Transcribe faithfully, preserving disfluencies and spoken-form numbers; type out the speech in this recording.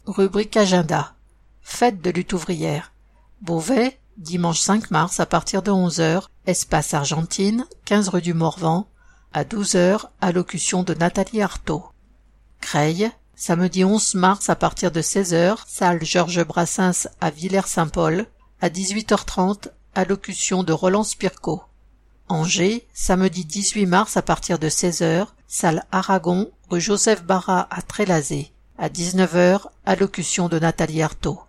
Rubrique agenda. Fête de lutte ouvrière. Beauvais, dimanche cinq mars à partir de onze heures, espace Argentine, quinze rue du Morvan, à douze heures, allocution de Nathalie Arthaud. Creil, samedi onze mars à partir de seize heures, salle Georges Brassens à Villers-Saint-Paul, à dix-huit heures trente, allocution de Roland Spirko. Angers, samedi dix-huit mars à partir de seize heures, salle Aragon, rue Joseph Barra à Trélazé, à dix-neuf heures, allocution de Nathalie Arthaud.